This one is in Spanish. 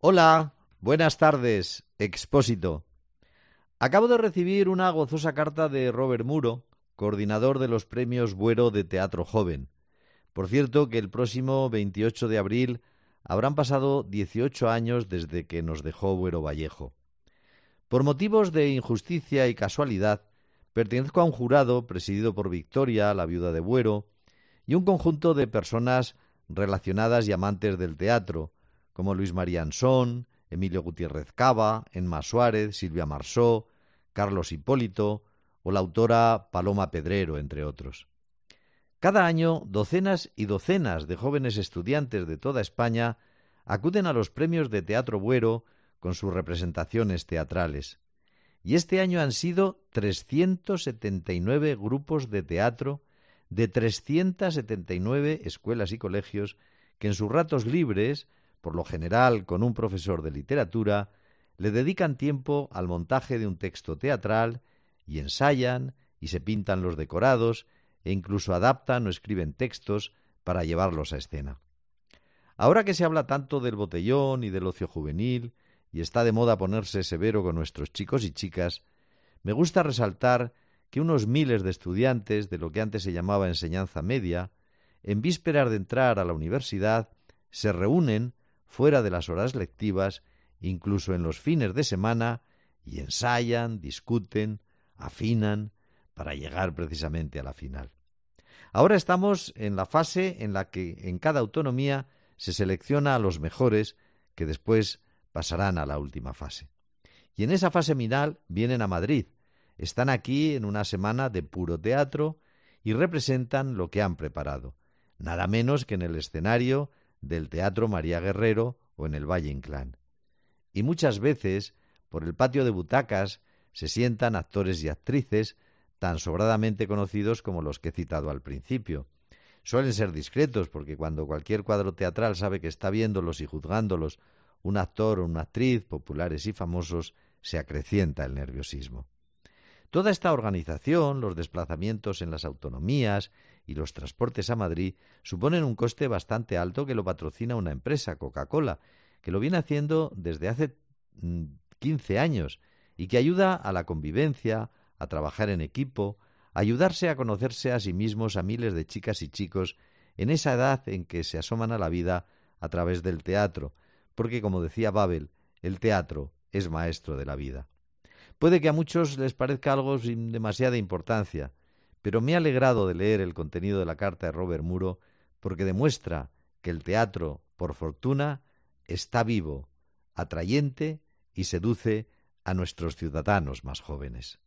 Hola, buenas tardes, Expósito. Acabo de recibir una gozosa carta de Robert Muro, coordinador de los premios Buero de Teatro Joven. Por cierto, que el próximo 28 de abril habrán pasado 18 años desde que nos dejó Buero Vallejo. Por motivos de injusticia y casualidad, pertenezco a un jurado presidido por Victoria, la viuda de Buero, y un conjunto de personas relacionadas y amantes del teatro, como Luis María Ansón, Emilio Gutiérrez Cava, Emma Suárez, Silvia Marsó, Carlos Hipólito o la autora Paloma Pedrero, entre otros. Cada año, docenas y docenas de jóvenes estudiantes de toda España acuden a los premios de Teatro Buero con sus representaciones teatrales. Y este año han sido 379 grupos de teatro de 379 escuelas y colegios que en sus ratos libres, por lo general con un profesor de literatura, le dedican tiempo al montaje de un texto teatral y ensayan y se pintan los decorados e incluso adaptan o escriben textos para llevarlos a escena. Ahora que se habla tanto del botellón y del ocio juvenil y está de moda ponerse severo con nuestros chicos y chicas, me gusta resaltar que unos miles de estudiantes de lo que antes se llamaba enseñanza media, en vísperas de entrar a la universidad, se reúnen fuera de las horas lectivas, incluso en los fines de semana, y ensayan, discuten, afinan, para llegar precisamente a la final. Ahora estamos en la fase en la que en cada autonomía se selecciona a los mejores, que después pasarán a la última fase. Y en esa fase final vienen a Madrid. Están aquí en una semana de puro teatro y representan lo que han preparado, nada menos que en el escenario del Teatro María Guerrero o en el Valle Inclán. Y muchas veces, por el patio de butacas, se sientan actores y actrices tan sobradamente conocidos como los que he citado al principio. Suelen ser discretos, porque cuando cualquier cuadro teatral sabe que está viéndolos y juzgándolos un actor o una actriz, populares y famosos, se acrecienta el nerviosismo. Toda esta organización, los desplazamientos en las autonomías y los transportes a Madrid suponen un coste bastante alto que lo patrocina una empresa, Coca-Cola, que lo viene haciendo desde hace 15 años y que ayuda a la convivencia, a trabajar en equipo, a ayudarse a conocerse a sí mismos a miles de chicas y chicos en esa edad en que se asoman a la vida a través del teatro, porque, como decía Babel, el teatro es maestro de la vida. Puede que a muchos les parezca algo sin demasiada importancia, pero me ha alegrado de leer el contenido de la carta de Robert Muro porque demuestra que el teatro, por fortuna, está vivo, atrayente y seduce a nuestros ciudadanos más jóvenes.